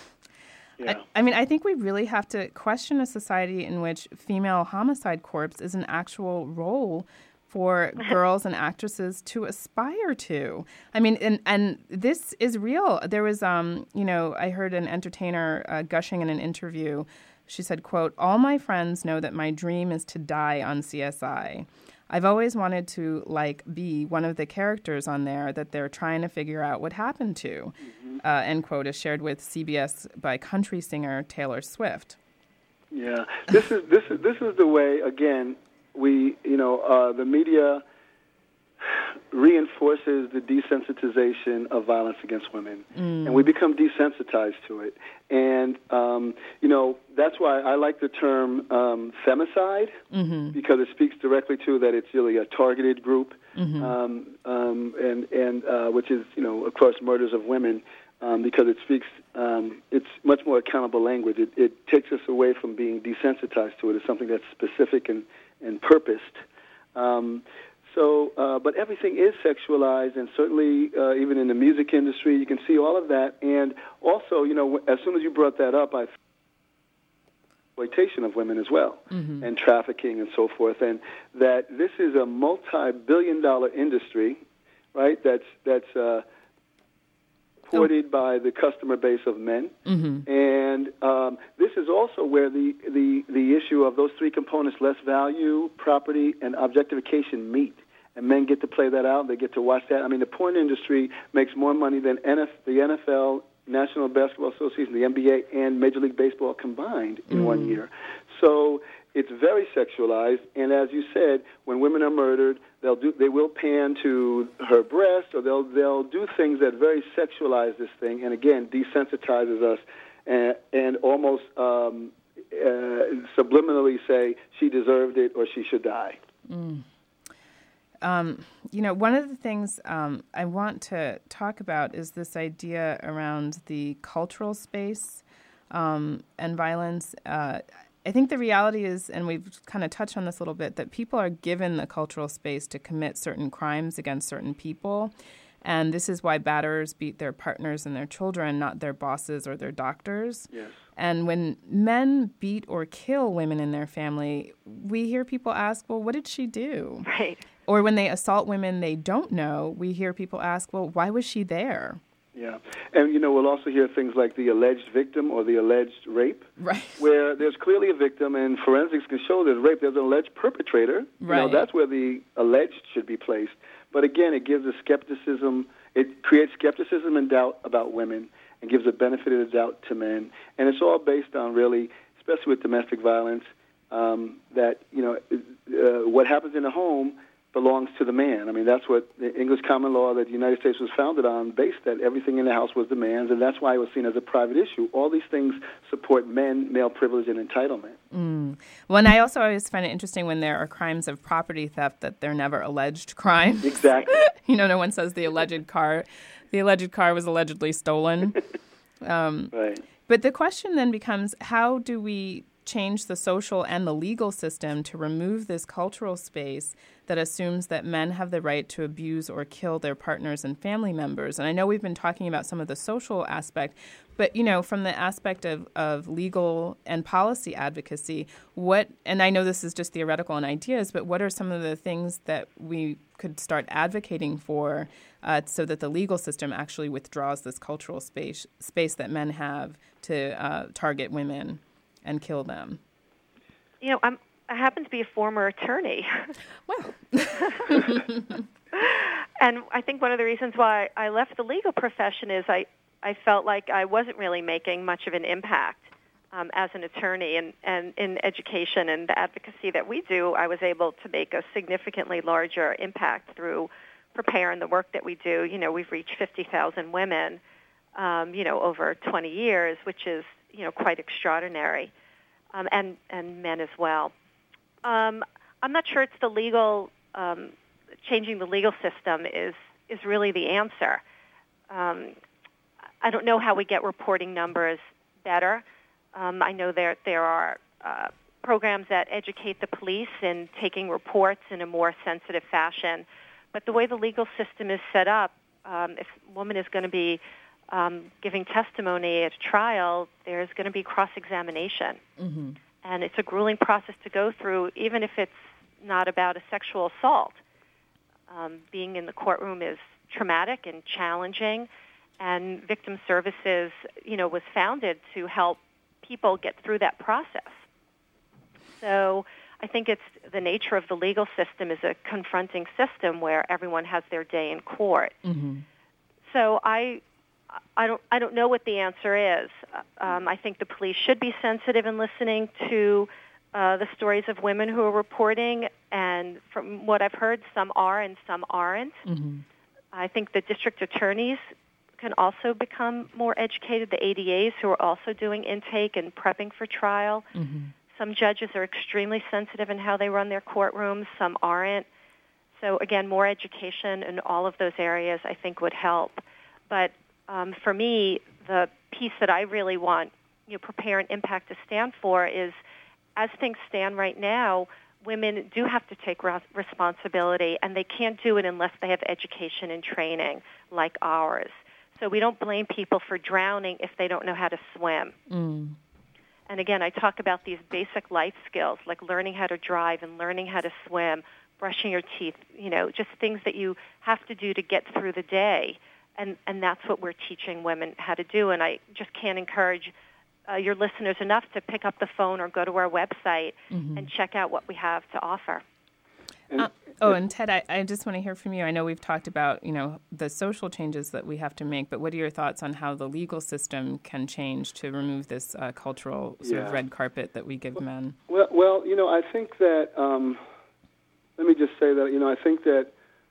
Yeah. I, I mean, I think we really have to question a society in which female homicide corpse is an actual role for girls and actresses to aspire to. I mean, and and this is real. There was, um, you know, I heard an entertainer uh, gushing in an interview. She said, quote, "All my friends know that my dream is to die on C S I. I've always wanted to, like, be one of the characters on there that they're trying to figure out what happened to," mm-hmm. uh, end quote, is shared with C B S by country singer Taylor Swift. Yeah, this is this is this is the way, again, we, you know, uh, the media reinforces the desensitization of violence against women, mm. and we become desensitized to it. And, um, you know, that's why I like the term um, femicide, mm-hmm. because it speaks directly to that it's really a targeted group, mm-hmm. um, um, and, and uh, which is, you know, of course, murders of women, um, because it speaks, um, it's much more accountable language. It, it takes us away from being desensitized to it. It's something that's specific and, and purposed. Um, So, uh, but everything is sexualized, and certainly uh, even in the music industry, you can see all of that. And also, you know, as soon as you brought that up, I exploitation of women as well, mm-hmm. and trafficking and so forth, and that this is a multi-billion dollar industry, right, that's, that's uh, supported oh. by the customer base of men. Mm-hmm. And um, this is also where the, the, the issue of those three components, less value, property, and objectification meet. And men get to play that out. They get to watch that. I mean, the porn industry makes more money than N F, the N F L, National Basketball Association, the N B A, and Major League Baseball combined in mm. one year. So it's very sexualized. And as you said, when women are murdered, they'll do they will pan to her breast, or they'll they'll do things that very sexualize this thing, and again desensitizes us, and, and almost um, uh, subliminally say she deserved it or she should die. Mm. Um, you know, one of the things um, I want to talk about is this idea around the cultural space um, and violence. Uh, I think the reality is, and we've kind of touched on this a little bit, that people are given the cultural space to commit certain crimes against certain people. And this is why batterers beat their partners and their children, not their bosses or their doctors. Yes. And when men beat or kill women in their family, we hear people ask, well, what did she do? Right. Or when they assault women they don't know, we hear people ask, well, why was she there? Yeah. And, you know, we'll also hear things like the alleged victim or the alleged rape, right. where there's clearly a victim, and forensics can show there's rape. There's an alleged perpetrator. Right. You know, that's where the alleged should be placed. But, again, it gives a skepticism. It creates skepticism and doubt about women and gives a benefit of the doubt to men. And it's all based on really, especially with domestic violence, um, that, you know, uh, what happens in the home belongs to the man. I mean, that's what the English common law that the United States was founded on, based that everything in the house was the man's, and that's why it was seen as a private issue. All these things support men, male privilege, and entitlement. Mm. Well, and I also always find it interesting when there are crimes of property theft that they're never alleged crimes. Exactly. You know, no one says the alleged car, the alleged car was allegedly stolen. Um, right. But the question then becomes, how do we change the social and the legal system to remove this cultural space that assumes that men have the right to abuse or kill their partners and family members? And I know we've been talking about some of the social aspect, but, you know, from the aspect of, of legal and policy advocacy, what, and I know this is just theoretical and ideas, but what are some of the things that we could start advocating for uh, so that the legal system actually withdraws this cultural space, space that men have to uh, target women and kill them? You know, I'm, I happen to be a former attorney. Well. And I think one of the reasons why I left the legal profession is I, I felt like I wasn't really making much of an impact um, as an attorney. And, and in education and the advocacy that we do, I was able to make a significantly larger impact through Prepare and the work that we do. You know, we've reached fifty thousand women, um, you know, over twenty years, which is, you know, quite extraordinary, um, and, and men as well. Um, I'm not sure it's the legal, um, changing the legal system is, is really the answer. Um, I don't know how we get reporting numbers better. Um, I know there, there are uh, programs that educate the police in taking reports in a more sensitive fashion. But the way the legal system is set up, um, if a woman is going to be Um, giving testimony at a trial, there's going to be cross-examination. Mm-hmm. And it's a grueling process to go through, even if it's not about a sexual assault. Um, being in the courtroom is traumatic and challenging, and Victim Services, you know, was founded to help people get through that process. So I think it's the nature of the legal system is a confronting system where everyone has their day in court. Mm-hmm. So I... I don't. I don't know what the answer is. Um, I think the police should be sensitive in listening to uh, the stories of women who are reporting, and from what I've heard, some are and some aren't. Mm-hmm. I think the district attorneys can also become more educated. The A D As who are also doing intake and prepping for trial. Mm-hmm. Some judges are extremely sensitive in how they run their courtrooms. Some aren't. So again, more education in all of those areas I think would help. But Um, for me, the piece that I really want, you know, Prepare and Impact to stand for is, as things stand right now, women do have to take res- responsibility, and they can't do it unless they have education and training like ours. So we don't blame people for drowning if they don't know how to swim. Mm. And again, I talk about these basic life skills, like learning how to drive and learning how to swim, brushing your teeth, you know, just things that you have to do to get through the day. And, and that's what we're teaching women how to do. And I just can't encourage uh, your listeners enough to pick up the phone or go to our website mm-hmm. and check out what we have to offer. Uh, oh, and Ted, I, I just want to hear from you. I know we've talked about, you know, the social changes that we have to make, but what are your thoughts on how the legal system can change to remove this uh, cultural sort yeah. of red carpet that we give well, men? Well, well, you know, I think that, um, let me just say that, you know, I think that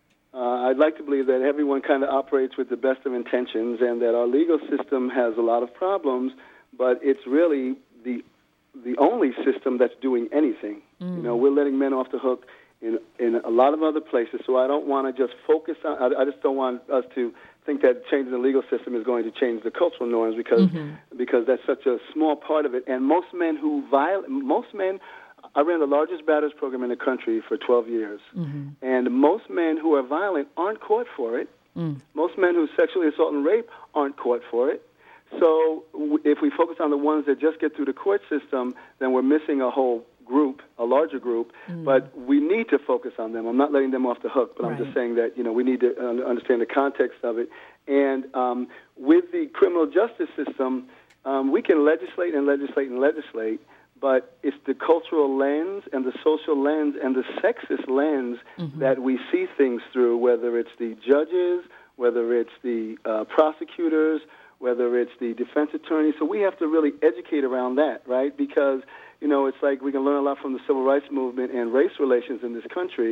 Uh, I'd like to believe that everyone kind of operates with the best of intentions, and that our legal system has a lot of problems, but it's really the the only system that's doing anything. Mm. You know, we're letting men off the hook in in a lot of other places. So I don't want to just focus on. I, I just don't want us to think that changing the legal system is going to change the cultural norms, because mm-hmm. because that's such a small part of it. And most men who viol- most men. I ran the largest batters program in the country for twelve years, mm-hmm. and most men who are violent aren't caught for it. Mm. Most men who sexually assault and rape aren't caught for it. So w- if we focus on the ones that just get through the court system, then we're missing a whole group, a larger group. Mm. But we need to focus on them. I'm not letting them off the hook, but right. I'm just saying that, you know, we need to uh, understand the context of it. And um, with the criminal justice system, um, we can legislate and legislate and legislate, but it's the cultural lens and the social lens and the sexist lens mm-hmm. that we see things through, whether it's the judges, whether it's the uh, prosecutors, whether it's the defense attorneys. So we have to really educate around that, right? Because, you know, it's like we can learn a lot from the civil rights movement and race relations in this country,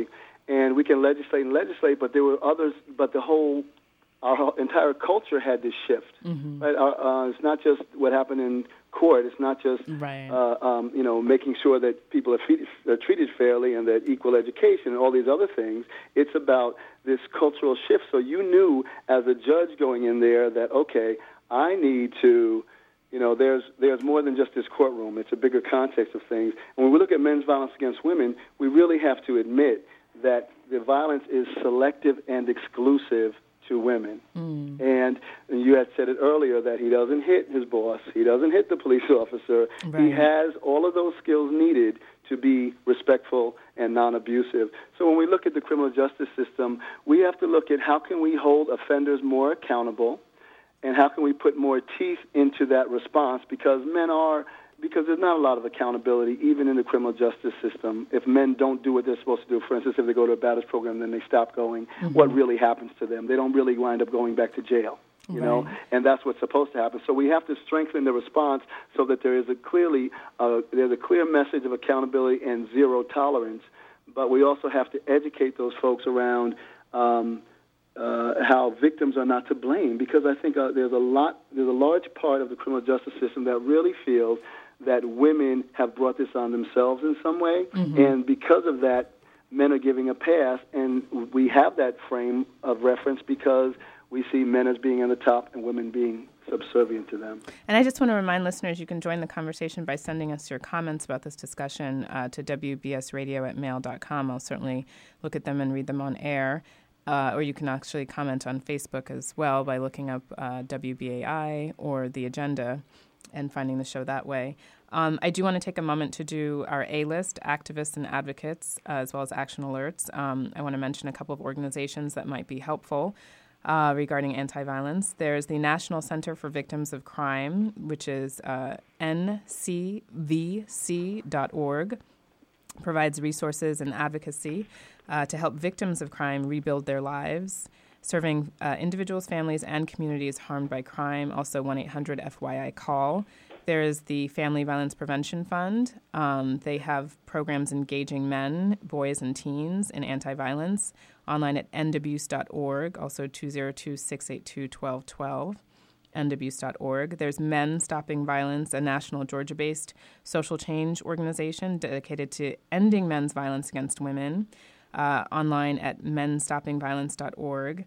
and we can legislate and legislate, but there were others, but the whole, our entire culture had this shift. Mm-hmm. Right? Our, uh, it's not just what happened in court. It's not just, right. uh, um, you know, making sure that people are, treated, are treated fairly and that equal education and all these other things. It's about this cultural shift. So you knew as a judge going in there that, okay, I need to, you know, there's there's more than just this courtroom. It's a bigger context of things. And when we look at men's violence against women, we really have to admit that the violence is selective and exclusive to women. Mm. And, and you had said it earlier that he doesn't hit his boss. He doesn't hit the police officer. Right. He has all of those skills needed to be respectful and non-abusive. So when we look at the criminal justice system, we have to look at how can we hold offenders more accountable, and how can we put more teeth into that response, because men are, because there's not a lot of accountability even in the criminal justice system. If men don't do what they're supposed to do, for instance, if they go to a batter's program and then they stop going, mm-hmm. what really happens to them? They don't really wind up going back to jail, you right. know, and that's what's supposed to happen. So we have to strengthen the response so that there is a clearly, uh, there's a clear message of accountability and zero tolerance, but we also have to educate those folks around um, Uh, how victims are not to blame, because I think uh, there's a lot, there's a large part of the criminal justice system that really feels that women have brought this on themselves in some way, mm-hmm. and because of that, men are giving a pass, and we have that frame of reference because we see men as being on the top and women being subservient to them. And I just want to remind listeners you can join the conversation by sending us your comments about this discussion uh, to w b s radio at mail dot com. I'll certainly look at them and read them on air. Uh, or you can actually comment on Facebook as well by looking up uh, W B A I or The Agenda and finding the show that way. Um, I do want to take a moment to do our A-list, activists and advocates, uh, as well as action alerts. Um, I want to mention a couple of organizations that might be helpful uh, regarding anti-violence. There's the National Center for Victims of Crime, which is uh, N C V C dot org. Provides resources and advocacy uh, to help victims of crime rebuild their lives, serving uh, individuals, families, and communities harmed by crime. Also, one eight hundred F Y I call. There is the Family Violence Prevention Fund. Um, they have programs engaging men, boys, and teens in anti-violence, online at end abuse dot org, also two oh two, six eight two, one two one two. end abuse dot org. There's Men Stopping Violence, a national Georgia-based social change organization dedicated to ending men's violence against women, uh, online at men stopping violence dot org.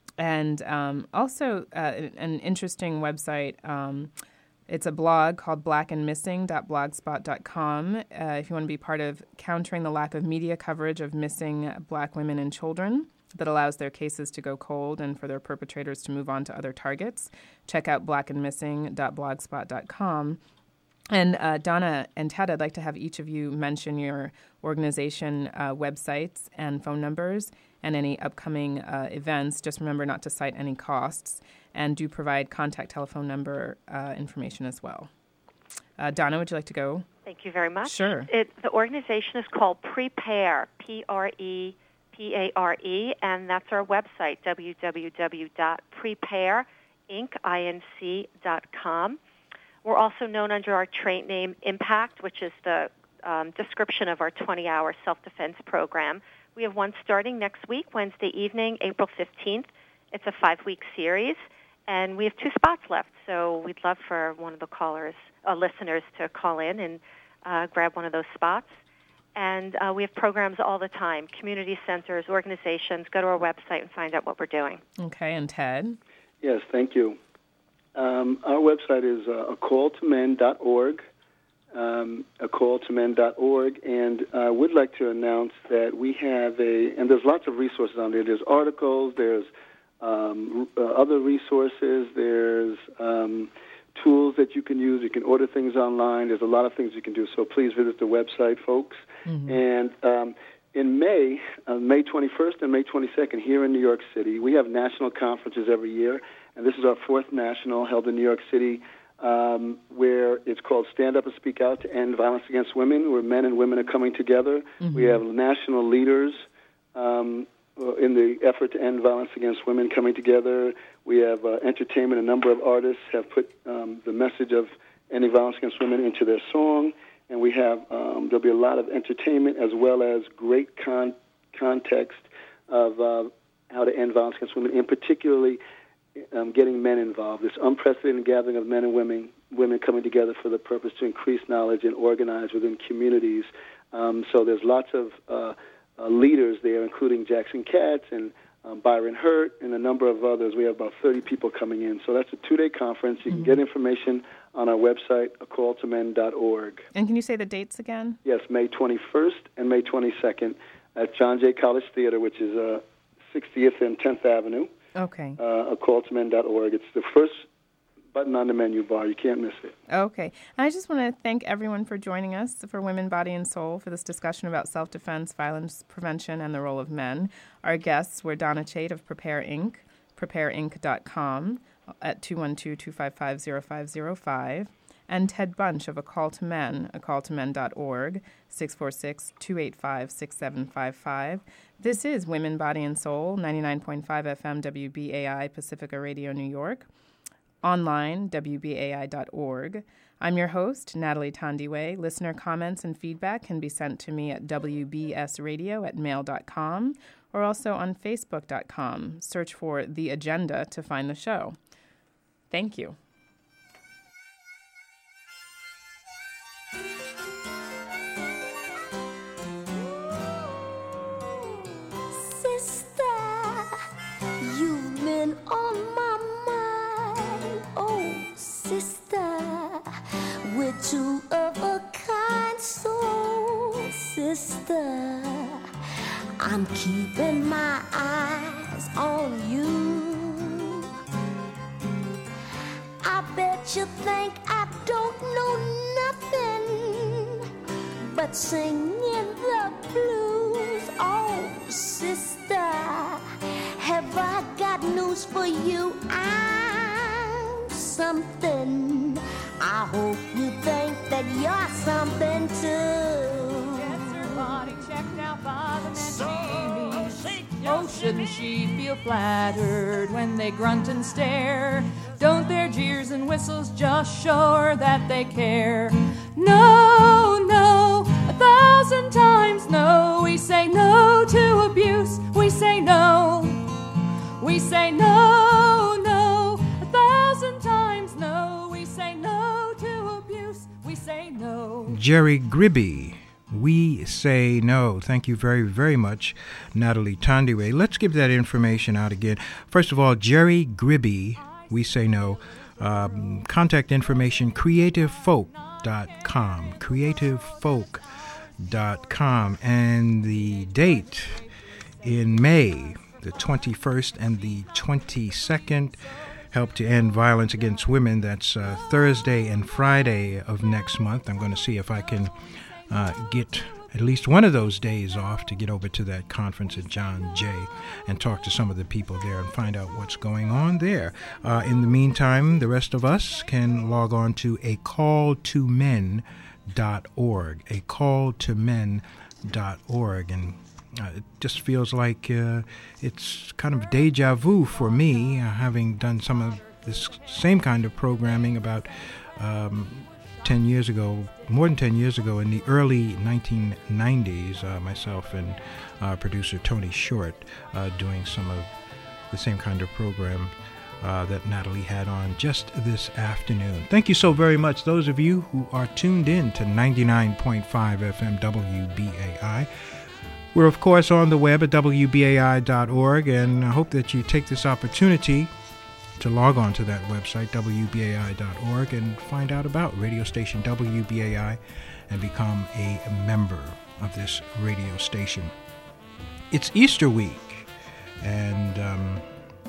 And um, also uh, an interesting website, um, it's a blog called black and missing dot blogspot dot com. Uh, if you want to be part of countering the lack of media coverage of missing black women and children, that allows their cases to go cold and for their perpetrators to move on to other targets, check out black and missing dot blogspot dot com. And uh, Donna and Ted, I'd like to have each of you mention your organization uh, websites and phone numbers and any upcoming uh, events. Just remember not to cite any costs, and do provide contact telephone number uh, information as well. Uh, Donna, would you like to go? Thank you very much. Sure. It, the organization is called Prepare, P R E P A R E, and that's our website, w w w dot prepare inc dot com. We're also known under our trade name Impact, which is the um, description of our twenty-hour self-defense program. We have one starting next week, Wednesday evening, April fifteenth. It's a five-week series, and we have two spots left, so we'd love for one of the callers, uh, listeners to call in and uh, grab one of those spots. And uh, we have programs all the time, community centers, organizations. Go to our website and find out what we're doing. Okay, and Ted? Yes, thank you. Um, our website is uh, a call to men dot org, um, a call to men dot org, and I uh, would like to announce that we have a, and there's lots of resources on there. There's articles, there's um, uh, other resources, there's um, tools that you can use. You can order things online. There's a lot of things you can do, so please visit the website, folks. Mm-hmm. And um, in May, uh, May twenty-first and May twenty-second, here in New York City, we have national conferences every year, and this is our fourth national held in New York City, um, where it's called Stand Up and Speak Out to End Violence Against Women, where men and women are coming together. Mm-hmm. We have national leaders um, in the effort to end violence against women coming together. We have uh, entertainment. A number of artists have put um, the message of ending violence against women into their song. And we have, um, there'll be a lot of entertainment as well as great con- context of uh, how to end violence against women, and particularly um, getting men involved. This unprecedented gathering of men and women, women coming together for the purpose to increase knowledge and organize within communities. Um, so there's lots of uh, uh, leaders there, including Jackson Katz and um, Byron Hurt and a number of others. We have about thirty people coming in. So that's a two-day conference. You mm-hmm. can get information on our website, a call to men dot org. And can you say the dates again? Yes, May twenty-first and May twenty-second at John Jay College Theater, which is uh, sixtieth and tenth Avenue. Okay. Uh, a call to men dot org. It's the first button on the menu bar. You can't miss it. Okay. And I just want to thank everyone for joining us for Women, Body, and Soul for this discussion about self-defense, violence prevention, and the role of men. Our guests were Donna Chait of Prepare Incorporated, prepare inc dot com at two one two, two five five, zero five zero five, and Ted Bunch of A Call to Men, a call to men dot org, six four six, two eight five, six seven five five. This is Women, Body, and Soul, ninety-nine point five F M W B A I, Pacifica Radio, New York. Online, W B A I dot org. I'm your host, Natalie Tandiwe. Listener comments and feedback can be sent to me at w b s radio at mail dot com or also on facebook dot com. Search for The Agenda to find the show. Thank you. Sister, you've been on my mind. Oh, sister, we're two of a kind soul. Sister, I'm keeping my eyes on you. I bet you think I don't know nothing but singing the blues. Oh, sister, have I got news for you? I'm something. I hope you think that you're something too. Gets her body checked out by the men she meets. Oh, shouldn't she feel flattered when they grunt and stare? Don't their jeers and whistles just show her that they care? No, no, a thousand times no. We say no to abuse. We say no. We say no, no, a thousand times no. We say no to abuse. We say no. Jerry Gribby, We Say No. Thank you very, very much, Natalie Tandiwe. Let's give that information out again. First of all, Jerry Gribby, We Say No. Um, contact information, creative folk dot com. creative folk dot com. And the date in May, the twenty-first and the twenty-second, Help to End Violence Against Women. That's uh, Thursday and Friday of next month. I'm going to see if I can uh, get at least one of those days off to get over to that conference at John Jay and talk to some of the people there and find out what's going on there. Uh, in the meantime, the rest of us can log on to a call to men dot org, a call to men dot org, and Uh, it just feels like uh, it's kind of deja vu for me, uh, having done some of this same kind of programming about um, ten years ago, more than ten years ago, in the early nineteen nineties, uh, myself and uh, producer Tony Short uh, doing some of the same kind of program uh, that Natalie had on just this afternoon. Thank you so very much, those of you who are tuned in to ninety-nine point five F M W B A I. We're, of course, on the web at w b a i dot org, and I hope that you take this opportunity to log on to that website, w b a i dot org, and find out about radio station W B A I and become a member of this radio station. It's Easter week, and um,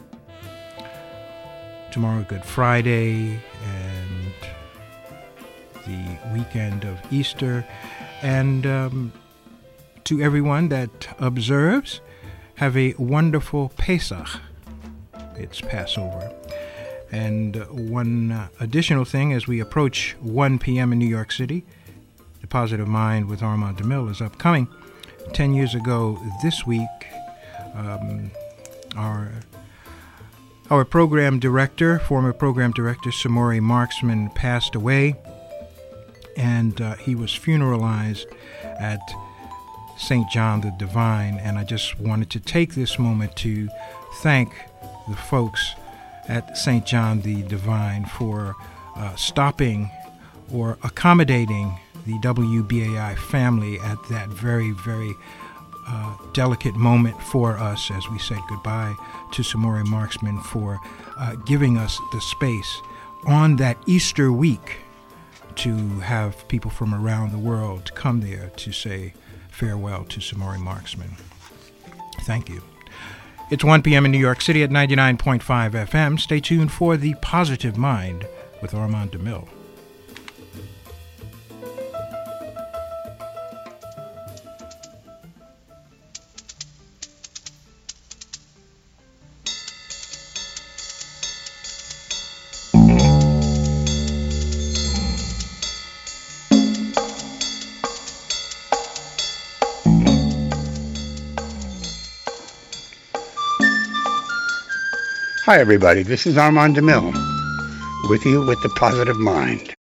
tomorrow Good Friday, and the weekend of Easter, and Um, to everyone that observes, have a wonderful Pesach. It's Passover. And one uh, additional thing, as we approach one p.m. in New York City, The Positive Mind with Armand DeMille is upcoming. Ten years ago this week, um, our our program director, former program director, Samori Marksman, passed away, and uh, he was funeralized at Saint John the Divine, and I just wanted to take this moment to thank the folks at Saint John the Divine for uh, stopping or accommodating the W B A I family at that very, very uh, delicate moment for us as we said goodbye to Samori Marksman, for uh, giving us the space on that Easter week to have people from around the world come there to say farewell to Samori Marksman. Thank you. It's one p.m. in New York City at ninety-nine point five F M. Stay tuned for The Positive Mind with Armand DeMille. Hi, everybody. This is Armand DeMille with you with The Positive Mind.